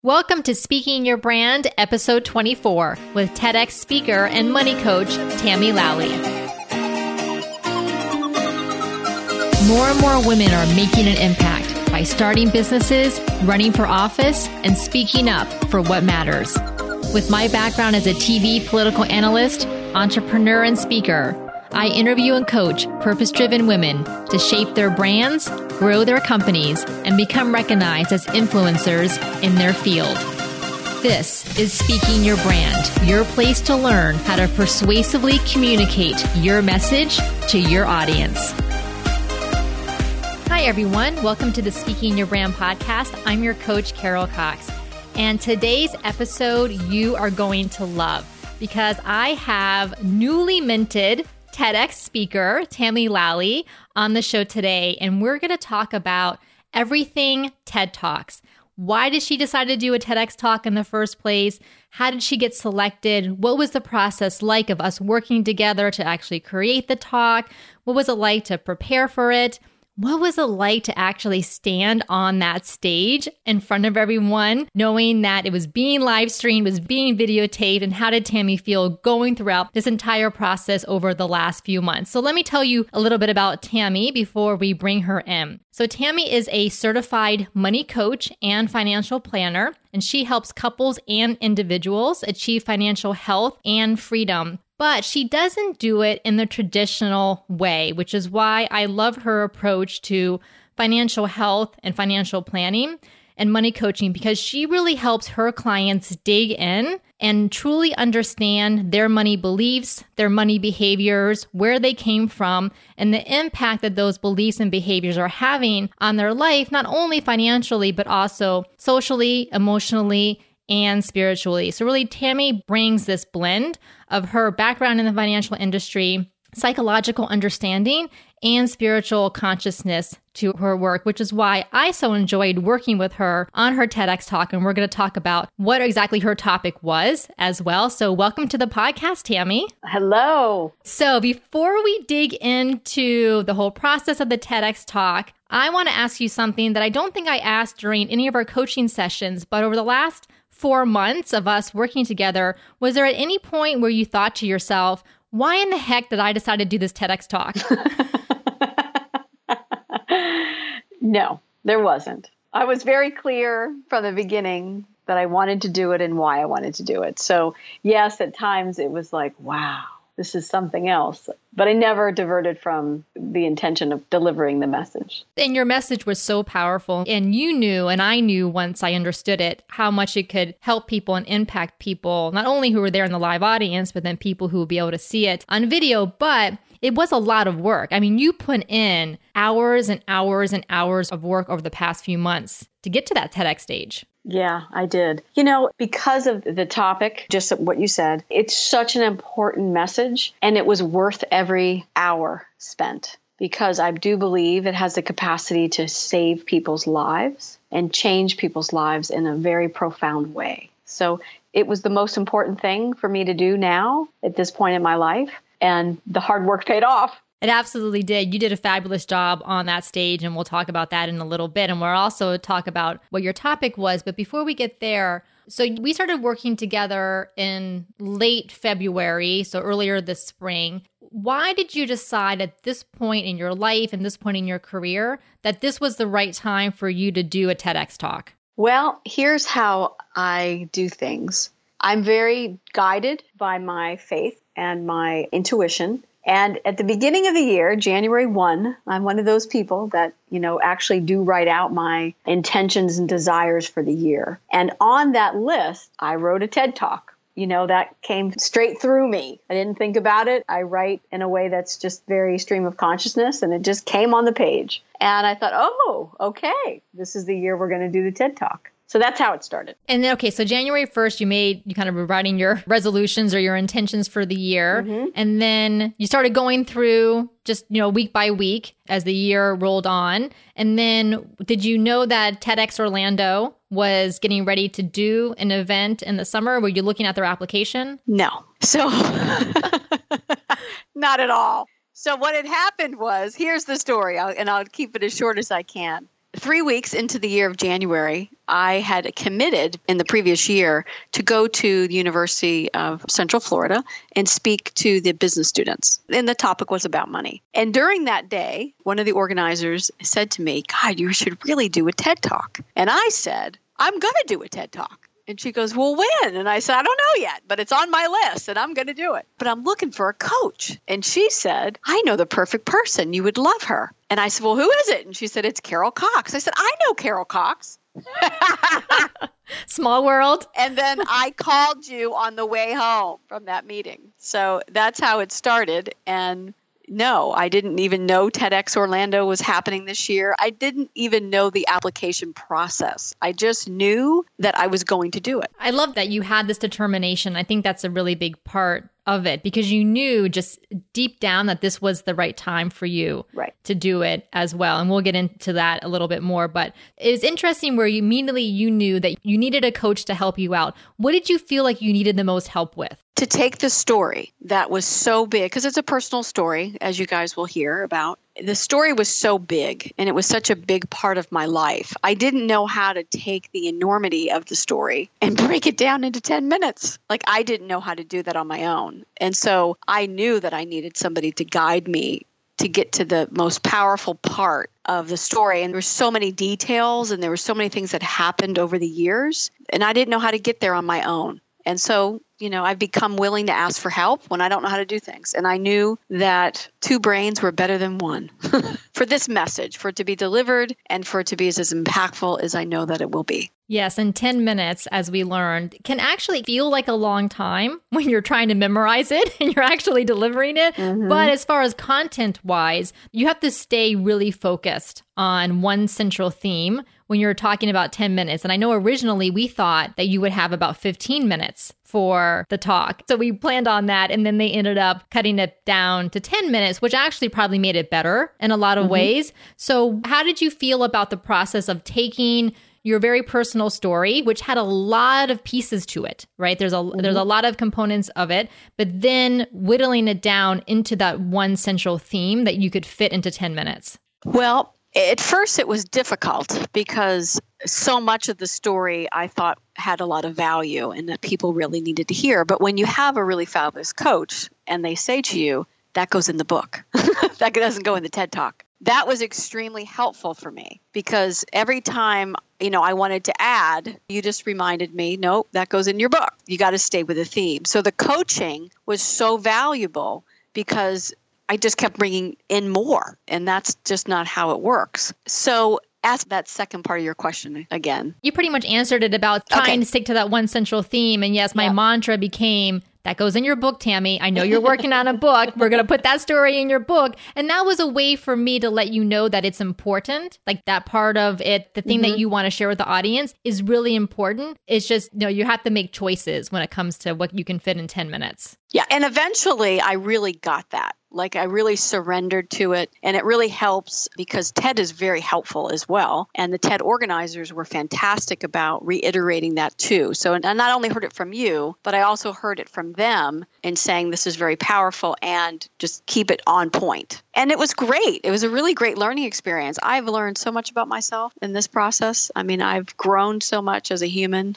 Welcome to Speaking Your Brand, episode 24, with TEDx speaker and money coach, Tammy Lally. More and more women are making an impact by starting businesses, running for office, and speaking up for what matters. With my background as a TV political analyst, entrepreneur, and speaker, I interview and coach purpose-driven women to shape their brands, grow their companies, and become recognized as influencers in their field. This is Speaking Your Brand, your place to learn how to persuasively communicate your message to your audience. Hi, everyone. Welcome to the Speaking Your Brand podcast. I'm your coach, Carol Cox. And today's episode you are going to love because I have newly minted TEDx speaker, Tammy Lally, on the show today, and we're going to talk about everything TED Talks. Why did she decide to do a TEDx talk in the first place? How did she get selected? What was the process like of us working together to actually create the talk? What was it like to prepare for it? What was it like to actually stand on that stage in front of everyone, knowing that it was being live streamed, was being videotaped, and how did Tammy feel going throughout this entire process over the last few months? So let me tell you a little bit about Tammy before we bring her in. So Tammy is a certified money coach and financial planner, and she helps couples and individuals achieve financial health and freedom. But she doesn't do it in the traditional way, which is why I love her approach to financial health and financial planning and money coaching, because she really helps her clients dig in and truly understand their money beliefs, their money behaviors, where they came from, and the impact that those beliefs and behaviors are having on their life, not only financially, but also socially, emotionally, and spiritually. So really, Tammy brings this blend of her background in the financial industry, psychological understanding, and spiritual consciousness to her work, which is why I so enjoyed working with her on her TEDx talk. And we're going to talk about what exactly her topic was as well. So welcome to the podcast, Tammy. Hello. So before we dig into the whole process of the TEDx talk, I want to ask you something that I don't think I asked during any of our coaching sessions, but over the last 4 months of us working together, was there at any point where you thought to yourself, why in the heck did I decide to do this TEDx talk? No, there wasn't. I was very clear from the beginning that I wanted to do it and why I wanted to do it. So yes, at times it was like, wow, this is something else. But I never diverted from the intention of delivering the message. And your message was so powerful. And you knew, and I knew once I understood it, how much it could help people and impact people, not only who were there in the live audience, but then people who would be able to see it on video. But it was a lot of work. I mean, you put in hours and hours and hours of work over the past few months to get to that TEDx stage. Yeah, I did. Because of the topic, just what you said, it's such an important message, and it was worth every hour spent, because I do believe it has the capacity to save people's lives and change people's lives in a very profound way. So it was the most important thing for me to do now at this point in my life, and the hard work paid off. It absolutely did. You did a fabulous job on that stage, and we'll talk about that in a little bit. And we'll also talk about what your topic was. But before we get there, so we started working together in late February, so earlier this spring. Why did you decide at this point in your life and this point in your career that this was the right time for you to do a TEDx talk? Well, here's how I do things. I'm very guided by my faith and my intuition. And at the beginning of the year, January 1, I'm one of those people that, actually do write out my intentions and desires for the year. And on that list, I wrote a TED Talk. That came straight through me. I didn't think about it. I write in a way that's just very stream of consciousness, and it just came on the page. And I thought, oh, okay, this is the year we're going to do the TED Talk. So that's how it started. And then, so January 1st, you kind of were writing your resolutions or your intentions for the year. Mm-hmm. And then you started going through just, week by week as the year rolled on. And then did you know that TEDx Orlando was getting ready to do an event in the summer? Were you looking at their application? No. So not at all. So what had happened was, here's the story, and I'll keep it as short as I can. 3 weeks into the year of January, I had committed in the previous year to go to the University of Central Florida and speak to the business students. And the topic was about money. And during that day, one of the organizers said to me, God, you should really do a TED Talk. And I said, I'm going to do a TED Talk. And she goes, well, when? And I said, I don't know yet, but it's on my list and I'm going to do it. But I'm looking for a coach. And she said, I know the perfect person. You would love her. And I said, well, who is it? And she said, it's Carol Cox. I said, I know Carol Cox. Small world. And then I called you on the way home from that meeting. So that's how it started. And no, I didn't even know TEDx Orlando was happening this year. I didn't even know the application process. I just knew that I was going to do it. I love that you had this determination. I think that's a really big part of it because you knew just deep down that this was the right time for you to do it as well. And we'll get into that a little bit more. But it was interesting where you knew that you needed a coach to help you out. What did you feel like you needed the most help with? To take the story that was so big, because it's a personal story, as you guys will hear about. The story was so big and it was such a big part of my life. I didn't know how to take the enormity of the story and break it down into 10 minutes. Like I didn't know how to do that on my own. And so I knew that I needed somebody to guide me to get to the most powerful part of the story. And there were so many details and there were so many things that happened over the years. And I didn't know how to get there on my own. And so, I've become willing to ask for help when I don't know how to do things. And I knew that 2 brains were better than 1 for this message, for it to be delivered and for it to be as impactful as I know that it will be. Yes, and 10 minutes, as we learned, can actually feel like a long time when you're trying to memorize it and you're actually delivering it. Mm-hmm. But as far as content-wise, you have to stay really focused on one central theme when you're talking about 10 minutes. And I know originally we thought that you would have about 15 minutes for the talk. So we planned on that. And then they ended up cutting it down to 10 minutes, which actually probably made it better in a lot of ways. So how did you feel about the process of taking your very personal story, which had a lot of pieces to it, right? There's a lot of components of it, but then whittling it down into that one central theme that you could fit into 10 minutes? Well, at first it was difficult because so much of the story I thought had a lot of value and that people really needed to hear. But when you have a really fabulous coach and they say to you, that goes in the book, that doesn't go in the TED Talk. That was extremely helpful for me because every time, I wanted to add, you just reminded me, nope, that goes in your book. You got to stay with the theme. So the coaching was so valuable because I just kept bringing in more, and that's just not how it works. So ask that second part of your question again. You pretty much answered it about trying to stick to that one central theme. And yes, my mantra became, that goes in your book, Tammy. I know you're working on a book. We're going to put that story in your book. And that was a way for me to let you know that it's important. Like that part of it, the thing that you want to share with the audience is really important. It's just, you have to make choices when it comes to what you can fit in 10 minutes. Yeah. And eventually I really got that. Like I really surrendered to it, and it really helps because TED is very helpful as well. And the TED organizers were fantastic about reiterating that too. So I not only heard it from you, but I also heard it from them in saying this is very powerful and just keep it on point. And it was great. It was a really great learning experience. I've learned so much about myself in this process. I mean, I've grown so much as a human.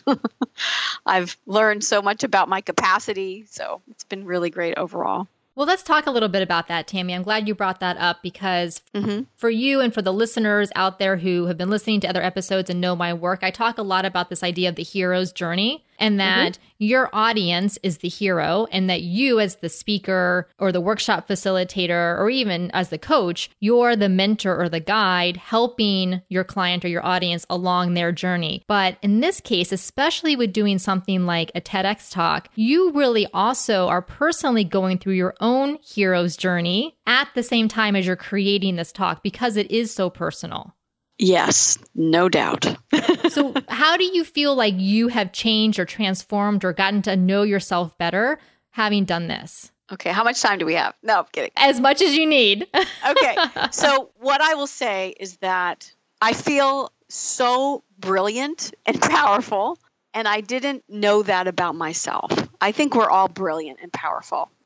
I've learned so much about my capacity. So it's been really great overall. Well, let's talk a little bit about that, Tammy. I'm glad you brought that up because for you and for the listeners out there who have been listening to other episodes and know my work, I talk a lot about this idea of the hero's journey and that your audience is the hero and that you as the speaker or the workshop facilitator or even as the coach, you're the mentor or the guide helping your client or your audience along their journey. But in this case, especially with doing something like a TEDx talk, you really also are personally going through your own hero's journey at the same time as you're creating this talk because it is so personal. Yes, no doubt. So how do you feel like you have changed or transformed or gotten to know yourself better having done this? Okay, how much time do we have? No, I'm kidding. As much as you need. Okay, so what I will say is that I feel so brilliant and powerful, and I didn't know that about myself. I think we're all brilliant and powerful.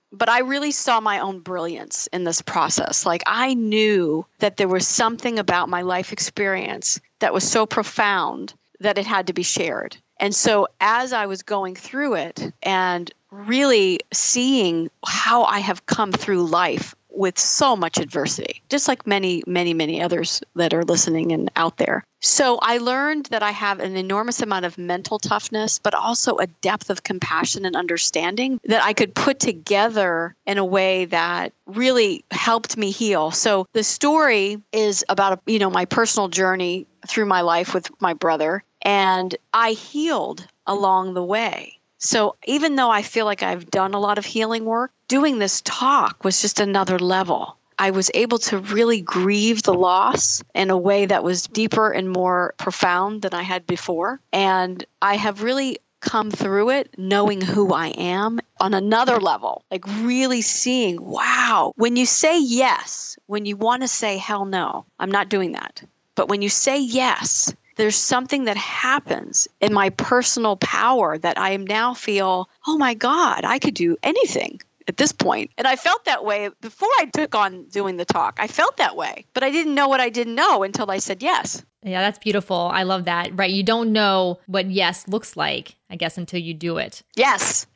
But I really saw my own brilliance in this process. Like I knew that there was something about my life experience that was so profound that it had to be shared. And so as I was going through it and really seeing how I have come through life with so much adversity, just like many, many, many others that are listening and out there. So I learned that I have an enormous amount of mental toughness, but also a depth of compassion and understanding that I could put together in a way that really helped me heal. So the story is about, my personal journey through my life with my brother, and I healed along the way. So even though I feel like I've done a lot of healing work, doing this talk was just another level. I was able to really grieve the loss in a way that was deeper and more profound than I had before. And I have really come through it knowing who I am on another level, like really seeing, wow, when you say yes, when you want to say, hell no, I'm not doing that. But when you say yes, there's something that happens in my personal power that I now feel, oh my God, I could do anything at this point. And I felt that way before I took on doing the talk. I felt that way, but I didn't know what I didn't know until I said yes. Yeah, that's beautiful. I love that. Right. You don't know what yes looks like, I guess, until you do it. Yes.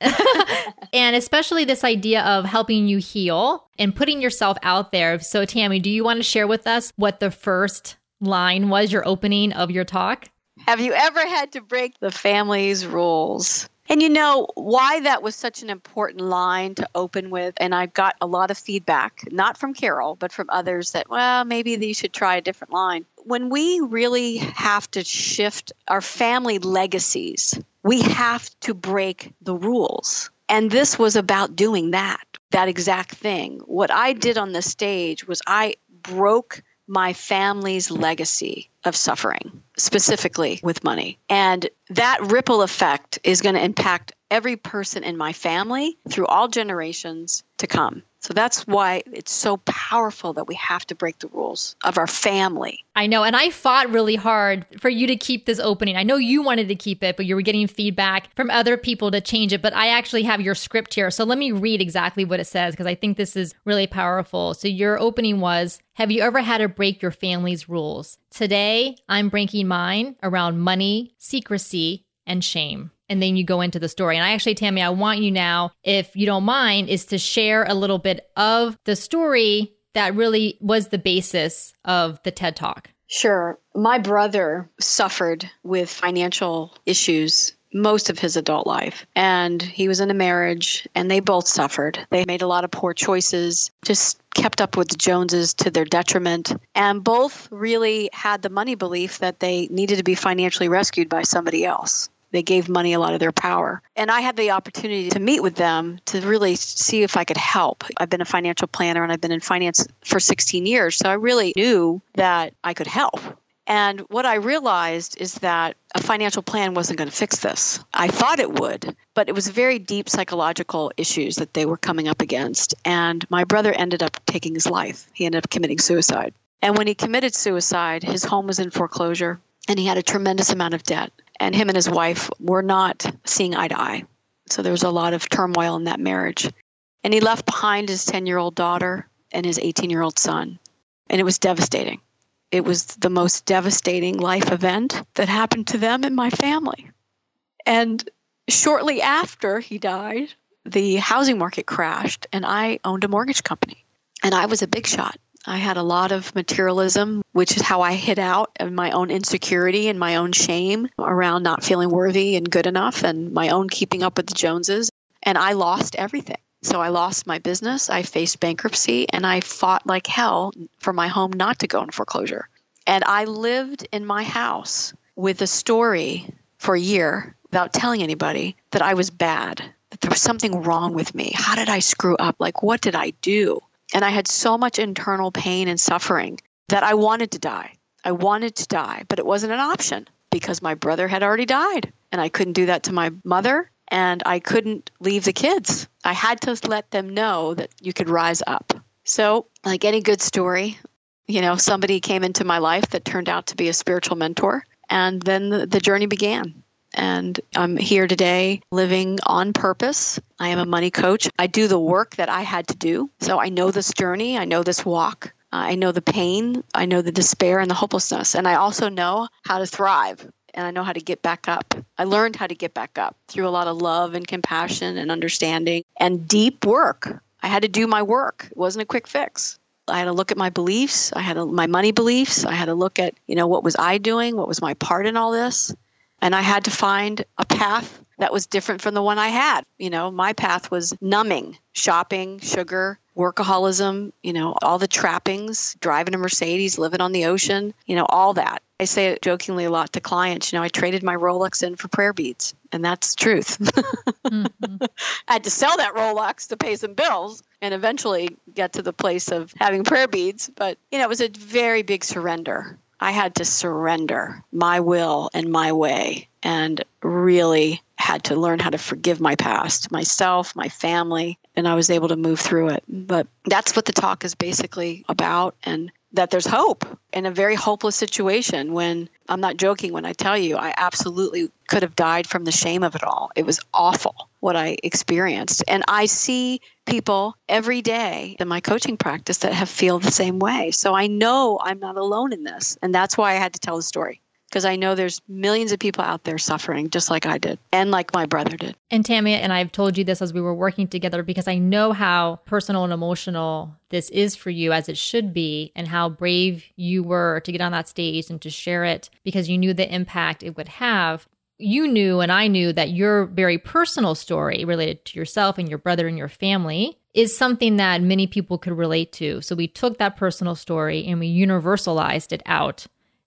And especially this idea of helping you heal and putting yourself out there. So Tammy, do you want to share with us what the first line was, your opening of your talk? Have you ever had to break the family's rules? And you know why that was such an important line to open with? And I got a lot of feedback, not from Carol, but from others that, well, maybe you should try a different line. When we really have to shift our family legacies, we have to break the rules. And this was about doing that exact thing. What I did on the stage was I broke my family's legacy of suffering, specifically with money. And that ripple effect is going to impact every person in my family through all generations to come. So that's why it's so powerful that we have to break the rules of our family. I know. And I fought really hard for you to keep this opening. I know you wanted to keep it, but you were getting feedback from other people to change it. But I actually have your script here. So let me read exactly what it says, because I think this is really powerful. So your opening was, have you ever had to break your family's rules? Today, I'm breaking mine around money, secrecy, and shame. And then you go into the story. And actually, Tammy, I want you now, if you don't mind, is to share a little bit of the story that really was the basis of the TED Talk. Sure. My brother suffered with financial issues most of his adult life. And he was in a marriage and they both suffered. They made a lot of poor choices, just kept up with the Joneses to their detriment. And both really had the money belief that they needed to be financially rescued by somebody else. They gave money a lot of their power. And I had the opportunity to meet with them to really see if I could help. I've been a financial planner and I've been in finance for 16 years. So I really knew that I could help. And what I realized is that a financial plan wasn't going to fix this. I thought it would, but it was very deep psychological issues that they were coming up against. And my brother ended up taking his life. He ended up committing suicide. And when he committed suicide, his home was in foreclosure and he had a tremendous amount of debt. And him and his wife were not seeing eye to eye. So there was a lot of turmoil in that marriage. And he left behind his 10-year-old daughter and his 18-year-old son. And it was devastating. It was the most devastating life event that happened to them and my family. And shortly after he died, the housing market crashed and I owned a mortgage company. And I was a big shot. I had a lot of materialism, which is how I hid out of my own insecurity and my own shame around not feeling worthy and good enough and my own keeping up with the Joneses. And I lost everything. So I lost my business, I faced bankruptcy, and I fought like hell for my home not to go in foreclosure. And I lived in my house with a story for a year without telling anybody that I was bad, that there was something wrong with me. How did I screw up? Like, what did I do? And I had so much internal pain and suffering that I wanted to die. I wanted to die, but it wasn't an option because my brother had already died. And I couldn't do that to my mother, and I couldn't leave the kids. I had to let them know that you could rise up. So, like any good story, somebody came into my life that turned out to be a spiritual mentor, and then the journey began. and I'm here today living on purpose. I am a money coach. I do the work that I had to do. So I know this journey. I know this walk. I know the pain. I know the despair and the hopelessness. And I also know how to thrive. And I know how to get back up. I learned how to get back up through a lot of love and compassion and understanding and deep work. I had to do my work. It wasn't a quick fix. I had to look at my beliefs. I had my money beliefs. I had to look at, what was I doing? What was my part in all this? And I had to find a path that was different from the one I had. My path was numbing, shopping, sugar, workaholism, all the trappings, driving a Mercedes, living on the ocean, all that. I say it jokingly a lot to clients, I traded my Rolex in for prayer beads, and that's the truth. Mm-hmm. I had to sell that Rolex to pay some bills and eventually get to the place of having prayer beads. But, it was a very big surrender. I had to surrender my will and my way and really had to learn how to forgive my past, myself, my family, and I was able to move through it. But that's what the talk is basically about, and that there's hope in a very hopeless situation. When I'm not joking when I tell you I absolutely could have died from the shame of it all. It was awful what I experienced. And I see people every day in my coaching practice that feel the same way. So I know I'm not alone in this. And that's why I had to tell the story. Because I know there's millions of people out there suffering just like I did and like my brother did. And Tammy, and I've told you this as we were working together, because I know how personal and emotional this is for you, as it should be, and how brave you were to get on that stage and to share it because you knew the impact it would have. You knew, and I knew, that your very personal story related to yourself and your brother and your family is something that many people could relate to. So we took that personal story and we universalized it out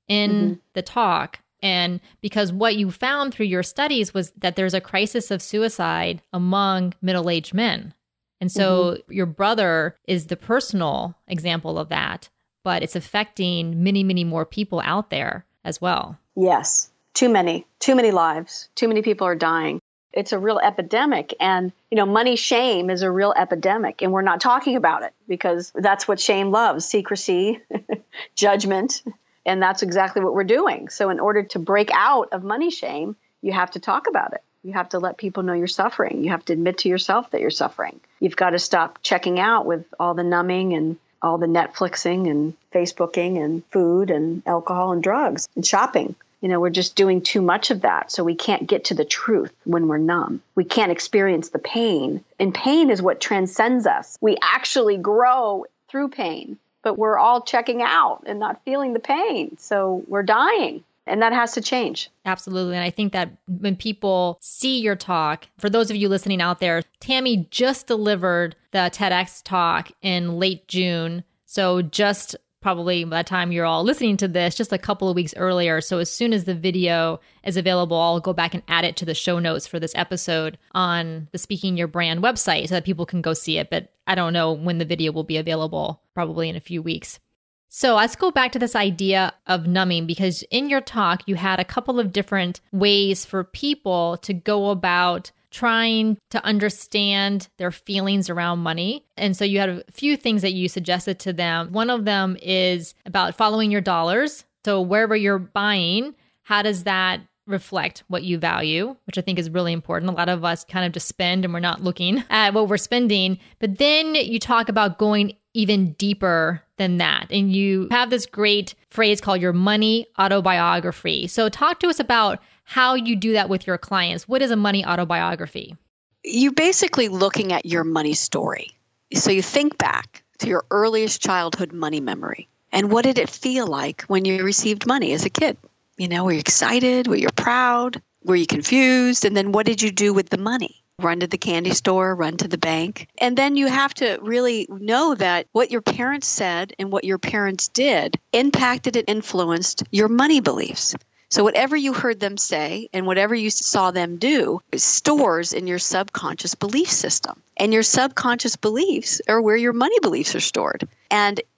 in the talk. And because what you found through your studies was that there's a crisis of suicide among middle-aged men. And so your brother is the personal example of that, but it's affecting many, many more people out there as well. Yes. Too many lives. Too many people are dying. It's a real epidemic. And, money shame is a real epidemic. And we're not talking about it because that's what shame loves: secrecy, judgment. And that's exactly what we're doing. So in order to break out of money shame, you have to talk about it. You have to let people know you're suffering. You have to admit to yourself that you're suffering. You've got to stop checking out with all the numbing and all the Netflixing and Facebooking and food and alcohol and drugs and shopping. We're just doing too much of that. So we can't get to the truth when we're numb. We can't experience the pain. And pain is what transcends us. We actually grow through pain. But we're all checking out and not feeling the pain. So we're dying. And that has to change. Absolutely. And I think that when people see your talk, for those of you listening out there, Tammy just delivered the TEDx talk in late June. So just probably by the time you're all listening to this, just a couple of weeks earlier. So as soon as the video is available, I'll go back and add it to the show notes for this episode on the Speaking Your Brand website so that people can go see it. But I don't know when the video will be available, probably in a few weeks. So let's go back to this idea of numbing, because in your talk, you had a couple of different ways for people to go about trying to understand their feelings around money. And so you had a few things that you suggested to them. One of them is about following your dollars. So wherever you're buying, how does that reflect what you value, which I think is really important. A lot of us kind of just spend and we're not looking at what we're spending. But then you talk about going even deeper than that. And you have this great phrase called your money autobiography. So talk to us about how you do that with your clients. What is a money autobiography? You're basically looking at your money story. So you think back to your earliest childhood money memory. And what did it feel like when you received money as a kid? Were you excited? Were you proud? Were you confused? And then what did you do with the money? Run to the candy store, run to the bank. And then you have to really know that what your parents said and what your parents did impacted and influenced your money beliefs. So whatever you heard them say and whatever you saw them do stores in your subconscious belief system. And your subconscious beliefs are where your money beliefs are stored. And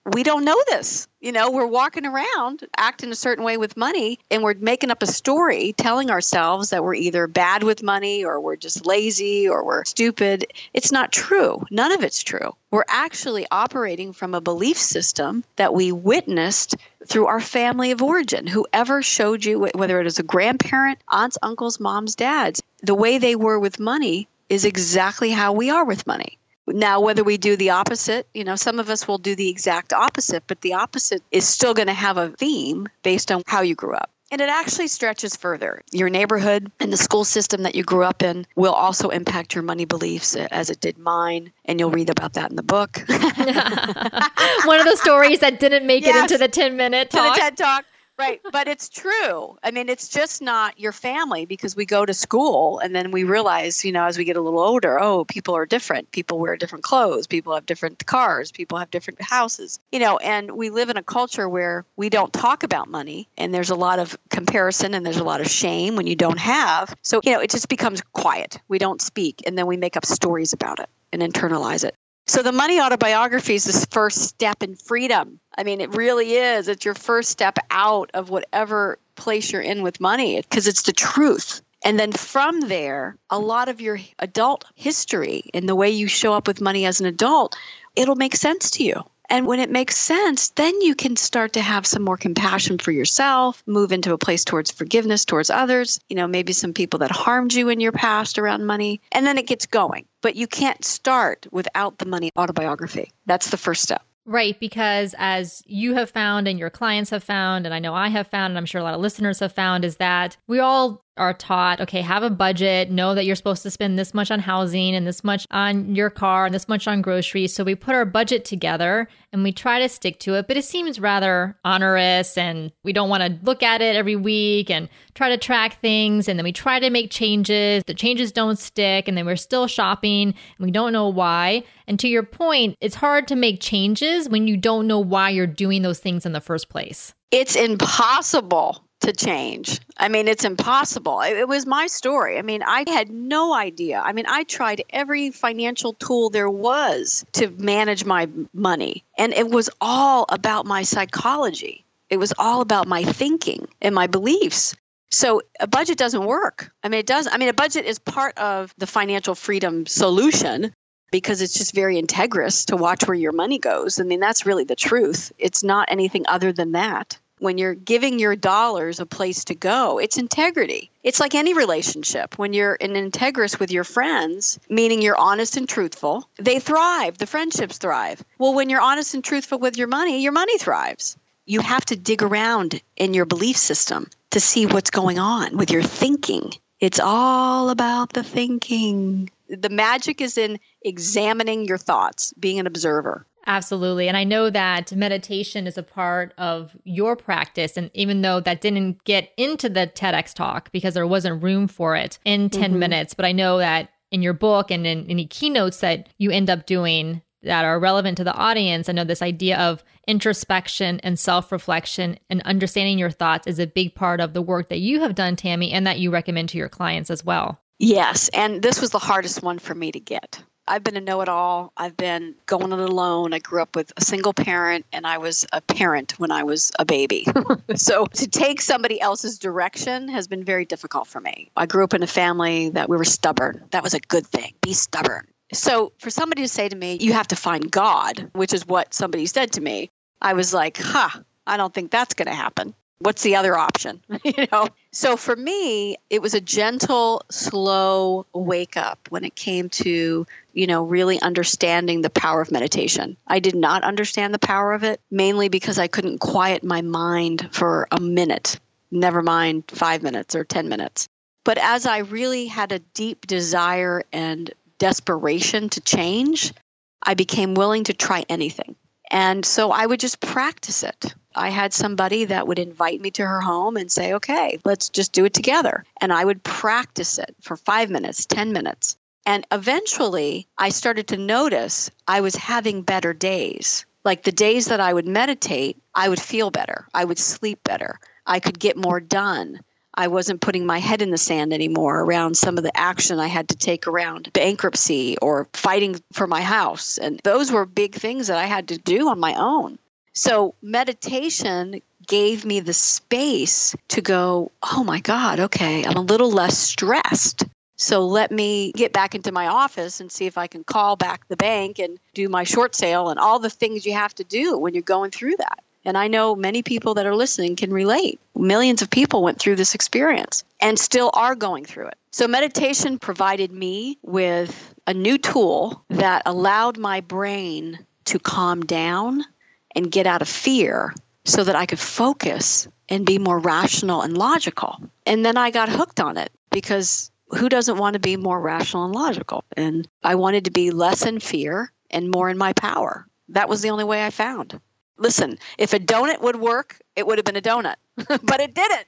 we don't know this. We're walking around acting a certain way with money, and we're making up a story telling ourselves that we're either bad with money or we're just lazy or we're stupid. It's not true. None of it's true. We're actually operating from a belief system that we witnessed through our family of origin. Whoever showed you, whether it is a grandparent, aunts, uncles, moms, dads, the way they were with money is exactly how we are with money. Now, whether we do the opposite, some of us will do the exact opposite, but the opposite is still going to have a theme based on how you grew up. And it actually stretches further. Your neighborhood and the school system that you grew up in will also impact your money beliefs, as it did mine. And you'll read about that in the book. One of the stories that didn't make it into the 10-minute talk. To the TED Talk. Right. But it's true. I mean, it's just not your family, because we go to school and then we realize, as we get a little older, people are different. People wear different clothes. People have different cars. People have different houses, and we live in a culture where we don't talk about money, and there's a lot of comparison and there's a lot of shame when you don't have. So, it just becomes quiet. We don't speak, and then we make up stories about it and internalize it. So the money autobiography is this first step in freedom. I mean, it really is. It's your first step out of whatever place you're in with money, because it's the truth. And then from there, a lot of your adult history and the way you show up with money as an adult, it'll make sense to you. And when it makes sense, then you can start to have some more compassion for yourself, move into a place towards forgiveness towards others, maybe some people that harmed you in your past around money, and then it gets going. But you can't start without the money autobiography. That's the first step. Right, because as you have found and your clients have found, and I know I have found, and I'm sure a lot of listeners have found, is that we all are taught, okay, have a budget, know that you're supposed to spend this much on housing and this much on your car and this much on groceries. So we put our budget together and we try to stick to it, but it seems rather onerous and we don't want to look at it every week and try to track things. And then we try to make changes. The changes don't stick, and then we're still shopping and we don't know why. And to your point, it's hard to make changes when you don't know why you're doing those things in the first place. It's impossible to change. I mean, it's impossible. It was my story. I mean, I had no idea. I mean, I tried every financial tool there was to manage my money, and it was all about my psychology. It was all about my thinking and my beliefs. So a budget doesn't work. I mean, it does. I mean, a budget is part of the financial freedom solution, because it's just very integrous to watch where your money goes. I mean, that's really the truth. It's not anything other than that. When you're giving your dollars a place to go, it's integrity. It's like any relationship. When you're integrous with your friends, meaning you're honest and truthful, they thrive. The friendships thrive. Well, when you're honest and truthful with your money thrives. You have to dig around in your belief system to see what's going on with your thinking. It's all about the thinking. The magic is in examining your thoughts, being an observer. Absolutely. And I know that meditation is a part of your practice. And even though that didn't get into the TEDx talk because there wasn't room for it in 10 minutes, but I know that in your book and in any keynotes that you end up doing that are relevant to the audience, I know this idea of introspection and self-reflection and understanding your thoughts is a big part of the work that you have done, Tammy, and that you recommend to your clients as well. Yes. And this was the hardest one for me to get. I've been a know-it-all. I've been going it alone. I grew up with a single parent, and I was a parent when I was a baby. So to take somebody else's direction has been very difficult for me. I grew up in a family that we were stubborn. That was a good thing. Be stubborn. So for somebody to say to me, you have to find God, which is what somebody said to me, I was like, I don't think that's going to happen. What's the other option? So for me, it was a gentle, slow wake up when it came to, really understanding the power of meditation. I did not understand the power of it, mainly because I couldn't quiet my mind for a minute, never mind 5 minutes or 10 minutes. But as I really had a deep desire and desperation to change, I became willing to try anything. And so I would just practice it. I had somebody that would invite me to her home and say, okay, let's just do it together. And I would practice it for 5 minutes, 10 minutes. And eventually I started to notice I was having better days. Like the days that I would meditate, I would feel better. I would sleep better. I could get more done. I wasn't putting my head in the sand anymore around some of the action I had to take around bankruptcy or fighting for my house. And those were big things that I had to do on my own. So meditation gave me the space to go, oh my God, okay, I'm a little less stressed. So let me get back into my office and see if I can call back the bank and do my short sale and all the things you have to do when you're going through that. And I know many people that are listening can relate. Millions of people went through this experience and still are going through it. So meditation provided me with a new tool that allowed my brain to calm down and get out of fear so that I could focus and be more rational and logical. And then I got hooked on it because who doesn't want to be more rational and logical? And I wanted to be less in fear and more in my power. That was the only way I found. Listen, if a donut would work, it would have been a donut, but it didn't.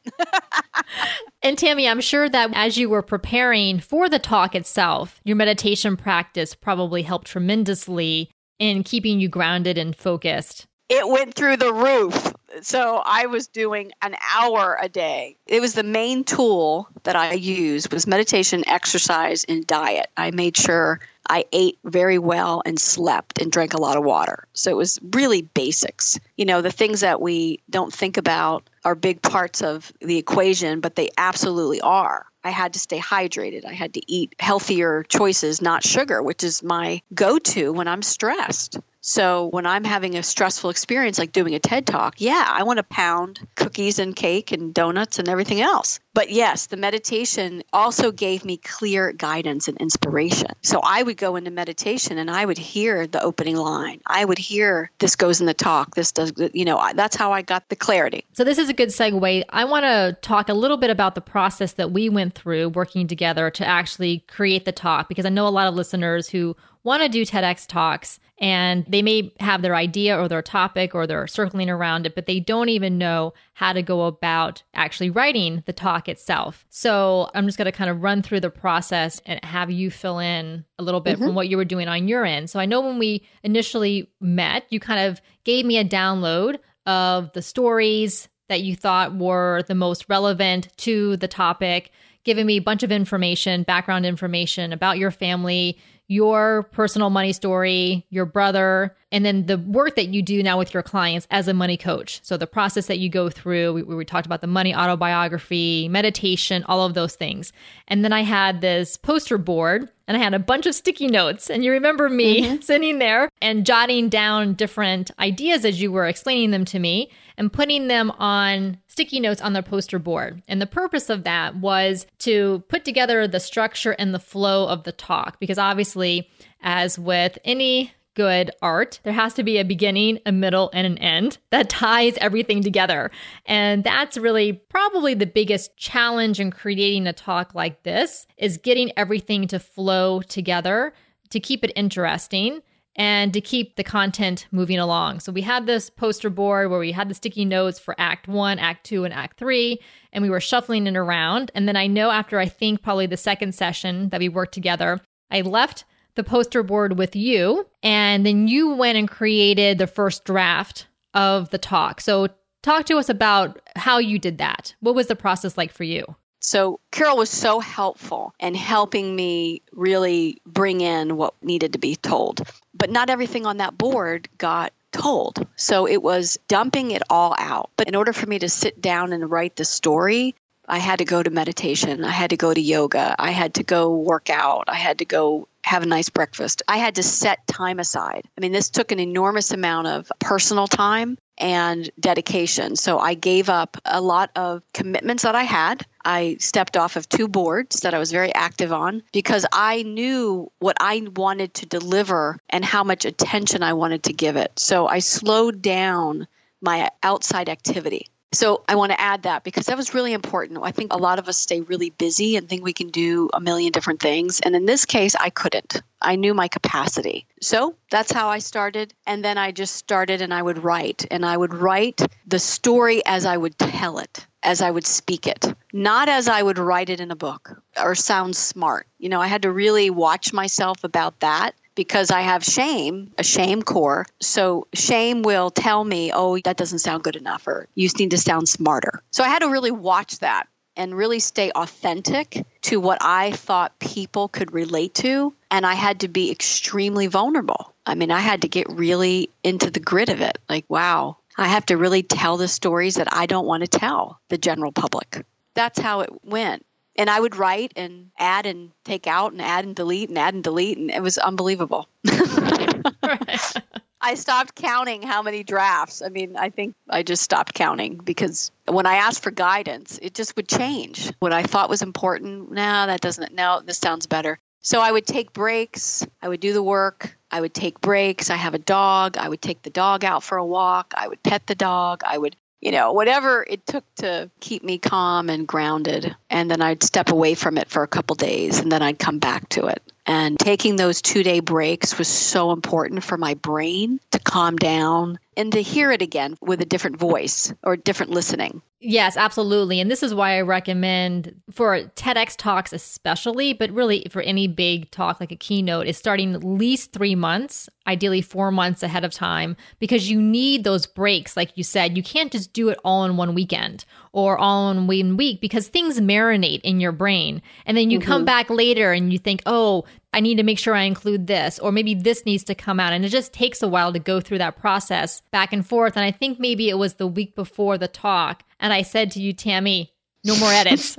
And Tammy, I'm sure that as you were preparing for the talk itself, your meditation practice probably helped tremendously in keeping you grounded and focused. It went through the roof. So I was doing an hour a day. It was the main tool that I used was meditation, exercise, and diet. I made sure I ate very well and slept and drank a lot of water. So it was really basics. You know, the things that we don't think about are big parts of the equation, but they absolutely are. I had to stay hydrated. I had to eat healthier choices, not sugar, which is my go-to when I'm stressed. So when I'm having a stressful experience like doing a TED Talk, yeah, I want to pound cookies and cake and donuts and everything else. But yes, the meditation also gave me clear guidance and inspiration. So I would go into meditation and I would hear the opening line. I would hear this goes in the talk. This does, that's how I got the clarity. So this is a good segue. I want to talk a little bit about the process that we went through working together to actually create the talk, because I know a lot of listeners who want to do TEDx talks and they may have their idea or their topic or they're circling around it, but they don't even know how to go about actually writing the talk itself. So I'm just going to kind of run through the process and have you fill in a little bit from what you were doing on your end. So I know when we initially met, you kind of gave me a download of the stories that you thought were the most relevant to the topic, giving me a bunch of information, background information about your family, your personal money story, your brother, and then the work that you do now with your clients as a money coach. So the process that you go through, we talked about the money autobiography, meditation, all of those things. And then I had this poster board and I had a bunch of sticky notes. And you remember me sitting there and jotting down different ideas as you were explaining them to me and putting them on sticky notes on the poster board. And the purpose of that was to put together the structure and the flow of the talk, because obviously, as with any good art, there has to be a beginning, a middle, and an end that ties everything together. And that's really probably the biggest challenge in creating a talk like this, is getting everything to flow together to keep it interesting and to keep the content moving along. So we had this poster board where we had the sticky notes for Act 1, Act 2, and Act 3, and we were shuffling it around. And then I know after I think probably the second session that we worked together, I left the poster board with you, and then you went and created the first draft of the talk. So talk to us about how you did that. What was the process like for you? So Carol was so helpful in helping me really bring in what needed to be told. But not everything on that board got told. So it was dumping it all out. But in order for me to sit down and write the story, I had to go to meditation. I had to go to yoga. I had to go work out. I had to go have a nice breakfast. I had to set time aside. I mean, this took an enormous amount of personal time and dedication. So I gave up a lot of commitments that I had. I stepped off of 2 boards that I was very active on because I knew what I wanted to deliver and how much attention I wanted to give it. So I slowed down my outside activity. So I want to add that because that was really important. I think a lot of us stay really busy and think we can do a million different things. And in this case, I couldn't. I knew my capacity. So that's how I started. And then I just started and I would write. And I would write the story as I would tell it, as I would speak it, not as I would write it in a book or sound smart. You know, I had to really watch myself about that. Because I have shame, a shame core. So shame will tell me, oh, that doesn't sound good enough, or you need to sound smarter. So I had to really watch that and really stay authentic to what I thought people could relate to. And I had to be extremely vulnerable. I mean, I had to get really into the grit of it. Like, wow, I have to really tell the stories that I don't want to tell the general public. That's how it went. And I would write and add and take out and add and delete and add and delete. And it was unbelievable. I stopped counting how many drafts. I mean, I think I just stopped counting because when I asked for guidance, it just would change. What I thought was important, this sounds better. So I would take breaks. I would do the work. I would take breaks. I have a dog. I would take the dog out for a walk. I would pet the dog. I would, whatever it took to keep me calm and grounded. And then I'd step away from it for a couple days and then I'd come back to it. And taking those 2-day breaks was so important for my brain to calm down and to hear it again with a different voice or different listening. Yes, absolutely. And this is why I recommend for TEDx talks especially, but really for any big talk like a keynote, is starting at least 3 months, ideally 4 months ahead of time, because you need those breaks. Like you said, you can't just do it all in one weekend or all in 1 week because things marinate in your brain. And then you come back later and you think, oh, I need to make sure I include this, or maybe this needs to come out. And it just takes a while to go through that process back and forth. And I think maybe it was the week before the talk. And I said to you, Tammy, no more edits.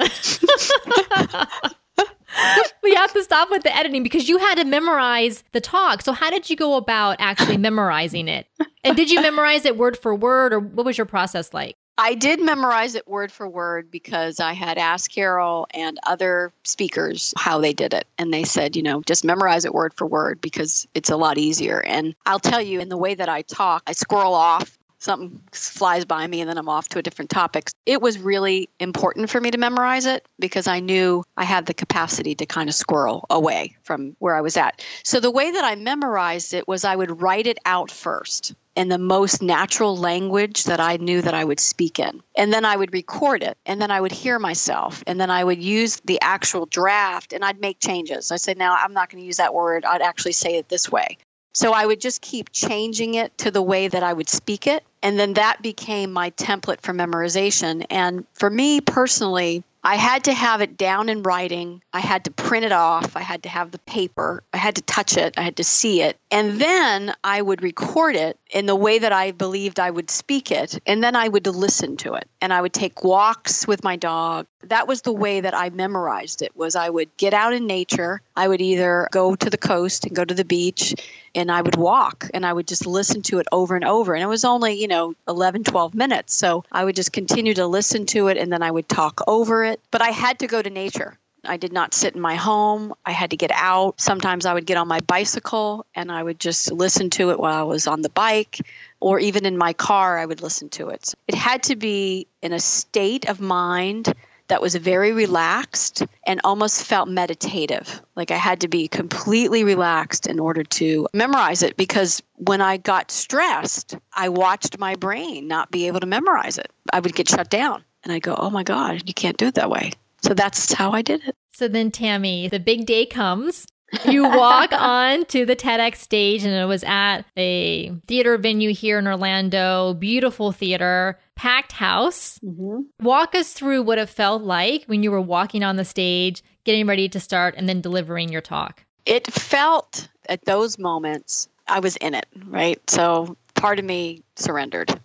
We have to stop with the editing because you had to memorize the talk. So how did you go about actually memorizing it? And did you memorize it word for word, or what was your process like? I did memorize it word for word because I had asked Carol and other speakers how they did it. And they said, just memorize it word for word because it's a lot easier. And I'll tell you, in the way that I talk, I squirrel off. Something flies by me and then I'm off to a different topic. It was really important for me to memorize it because I knew I had the capacity to kind of squirrel away from where I was at. So the way that I memorized it was I would write it out first in the most natural language that I knew that I would speak in. And then I would record it. And then I would hear myself. And then I would use the actual draft and I'd make changes. I said, now I'm not going to use that word. I'd actually say it this way. So I would just keep changing it to the way that I would speak it. And then that became my template for memorization. And for me personally, I had to have it down in writing. I had to print it off. I had to have the paper. I had to touch it. I had to see it. And then I would record it in the way that I believed I would speak it. And then I would listen to it. And I would take walks with my dog. That was the way that I memorized it, was I would get out in nature. I would either go to the coast and go to the beach, and I would walk, and I would just listen to it over and over. And it was only, 11, 12 minutes. So I would just continue to listen to it, and then I would talk over it. But I had to go to nature. I did not sit in my home. I had to get out. Sometimes I would get on my bicycle, and I would just listen to it while I was on the bike, or even in my car, I would listen to it. It had to be in a state of mind that was very relaxed and almost felt meditative. Like I had to be completely relaxed in order to memorize it, because when I got stressed, I watched my brain not be able to memorize it. I would get shut down and I'd go, oh my God, you can't do it that way. So that's how I did it. So then, Tammy, the big day comes. You walk on to the TEDx stage, and it was at a theater venue here in Orlando, beautiful theater, packed house. Mm-hmm. Walk us through what it felt like when you were walking on the stage, getting ready to start, and then delivering your talk. It felt at those moments, I was in it, right? So part of me surrendered.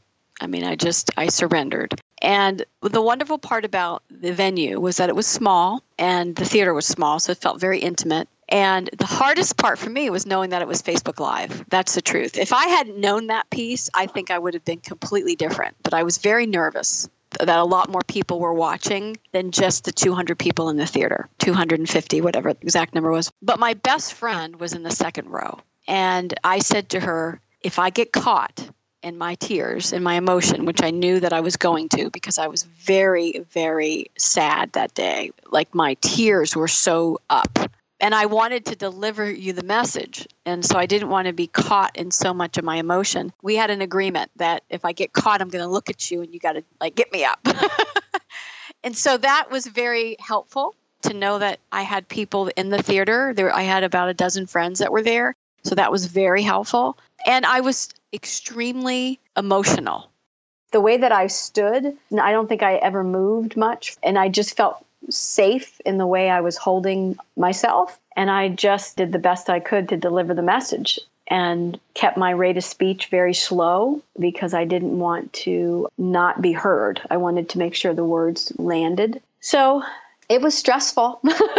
I surrendered. And the wonderful part about the venue was that it was small and the theater was small, so it felt very intimate. And the hardest part for me was knowing that it was Facebook Live. That's the truth. If I hadn't known that piece, I think I would have been completely different. But I was very nervous that a lot more people were watching than just the 200 people in the theater, 250, whatever the exact number was. But my best friend was in the second row. And I said to her, if I get caught in my tears and my emotion, which I knew that I was going to, because I was very, very sad that day. Like my tears were so up. And I wanted to deliver you the message. And so I didn't want to be caught in so much of my emotion. We had an agreement that if I get caught, I'm going to look at you and you got to get me up. And so that was very helpful to know that I had people in the theater. I had about a dozen friends that were there. So that was very helpful. And I was extremely emotional. The way that I stood, I don't think I ever moved much. And I just felt safe in the way I was holding myself. And I just did the best I could to deliver the message. and kept my rate of speech very slow because I didn't want to not be heard. I wanted to make sure the words landed. So it was stressful.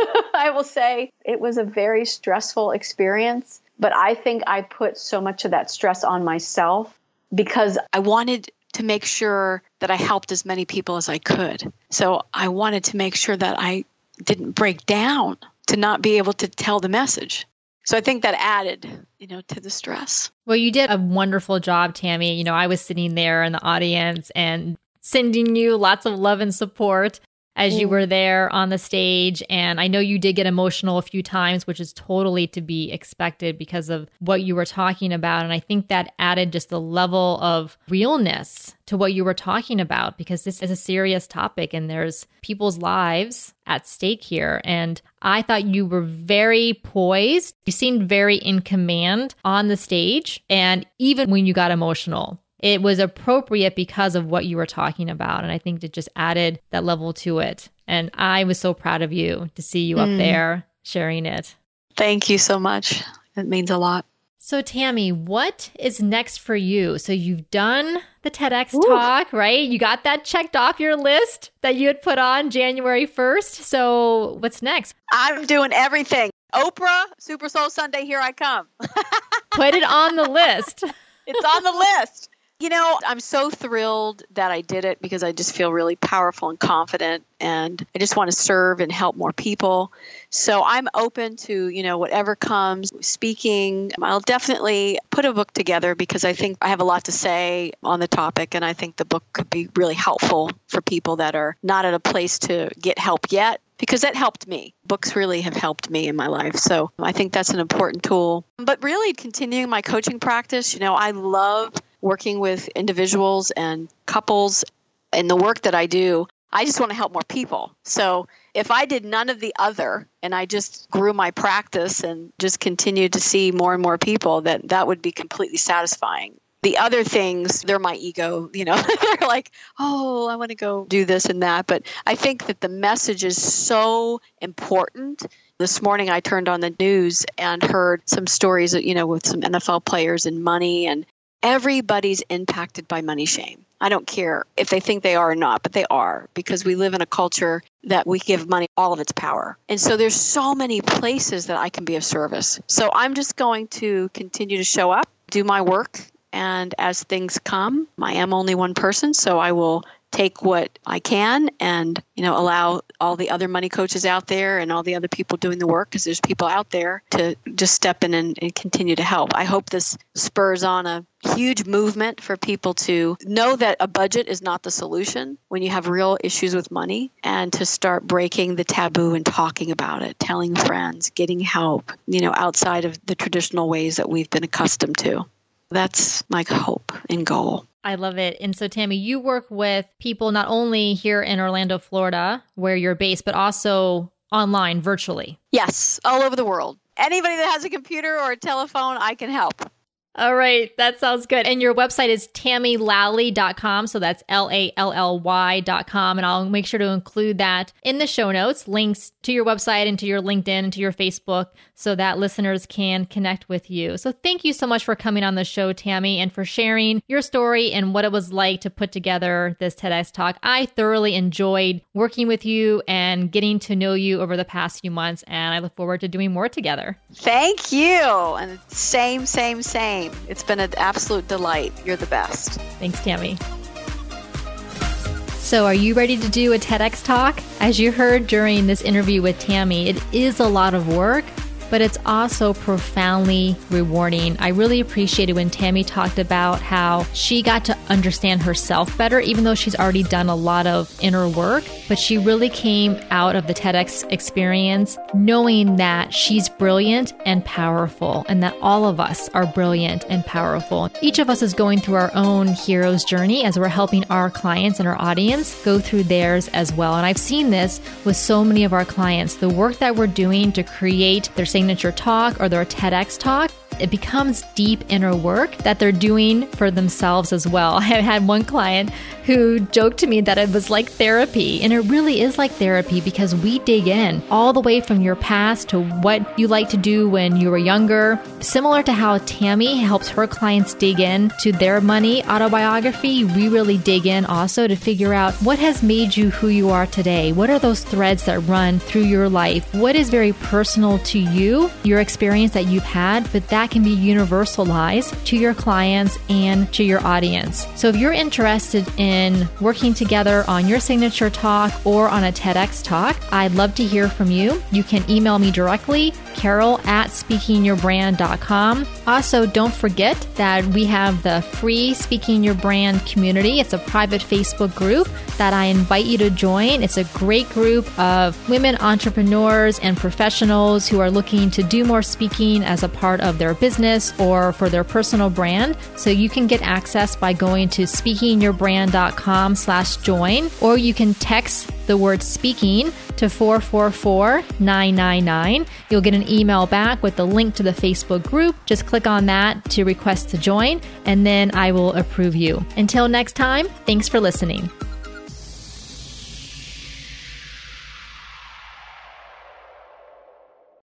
I will say it was a very stressful experience, but I think I put so much of that stress on myself because I wanted to make sure that I helped as many people as I could. So I wanted to make sure that I didn't break down to not be able to tell the message. So I think that added, to the stress. Well, you did a wonderful job, Tammy. I was sitting there in the audience and sending you lots of love and support as you were there on the stage. And I know you did get emotional a few times, which is totally to be expected because of what you were talking about. And I think that added just a level of realness to what you were talking about, because this is a serious topic and there's people's lives at stake here. And I thought you were very poised. You seemed very in command on the stage. And even when you got emotional, it was appropriate because of what you were talking about. And I think it just added that level to it. And I was so proud of you to see you up there sharing it. Thank you so much. It means a lot. So Tammy, what is next for you? So you've done the TEDx talk, right? You got that checked off your list that you had put on January 1st. So what's next? I'm doing everything. Oprah, Super Soul Sunday, here I come. Put it on the list. It's on the list. I'm so thrilled that I did it because I just feel really powerful and confident, and I just want to serve and help more people. So I'm open to, whatever comes. Speaking, I'll definitely put a book together because I think I have a lot to say on the topic, and I think the book could be really helpful for people that are not at a place to get help yet, because that helped me. Books really have helped me in my life. So I think that's an important tool. But really continuing my coaching practice, I love working with individuals and couples. In the work that I do, I just want to help more people. So if I did none of the other and I just grew my practice and just continued to see more and more people, that would be completely satisfying. The other things, they're my ego, they're like, oh, I want to go do this and that. But I think that the message is so important. This morning I turned on the news and heard some stories, with some NFL players and money, and everybody's impacted by money shame. I don't care if they think they are or not, but they are, because we live in a culture that we give money all of its power. And so there's so many places that I can be of service. So I'm just going to continue to show up, do my work. And as things come, I am only one person, so I will take what I can and, allow all the other money coaches out there and all the other people doing the work, because there's people out there, to just step in and continue to help. I hope this spurs on a huge movement for people to know that a budget is not the solution when you have real issues with money, and to start breaking the taboo and talking about it, telling friends, getting help, outside of the traditional ways that we've been accustomed to. That's my hope and goal. I love it. And so, Tammy, you work with people not only here in Orlando, Florida, where you're based, but also online, virtually. Yes, all over the world. Anybody that has a computer or a telephone, I can help. All right. That sounds good. And your website is tammylally.com. So that's LALLY.com. And I'll make sure to include that in the show notes, links to your website and to your LinkedIn and to your Facebook, so that listeners can connect with you. So thank you so much for coming on the show, Tammy, and for sharing your story and what it was like to put together this TEDx talk. I thoroughly enjoyed working with you and getting to know you over the past few months, and I look forward to doing more together. Thank you. And same. It's been an absolute delight. You're the best. Thanks, Tammy. So are you ready to do a TEDx talk? As you heard during this interview with Tammy, it is a lot of work, but it's also profoundly rewarding. I really appreciated when Tammy talked about how she got to understand herself better, even though she's already done a lot of inner work, but she really came out of the TEDx experience knowing that she's brilliant and powerful, and that all of us are brilliant and powerful. Each of us is going through our own hero's journey as we're helping our clients and our audience go through theirs as well. And I've seen this with so many of our clients. The work that we're doing to create their signature talk or their TEDx talk it becomes deep inner work that they're doing for themselves as well. I had one client who joked to me that it was like therapy, and it really is like therapy because we dig in all the way from your past to what you like to do when you were younger. Similar to how Tammy helps her clients dig in to their money autobiography, we really dig in also to figure out what has made you who you are today. What are those threads that run through your life? What is very personal to you, your experience that you've had, but that can be universalized to your clients and to your audience. So if you're interested in working together on your signature talk or on a TEDx talk, I'd love to hear from you. You can email me directly, carol@speakingyourbrand.com. Also, don't forget that we have the free Speaking Your Brand community. It's a private Facebook group that I invite you to join. It's a great group of women entrepreneurs and professionals who are looking to do more speaking as a part of their business or for their personal brand. So you can get access by going to speakingyourbrand.com/join, or you can text the word speaking to 444-999. You'll get an email back with the link to the Facebook group. Just click on that to request to join, and then I will approve you. Until next time, thanks for listening.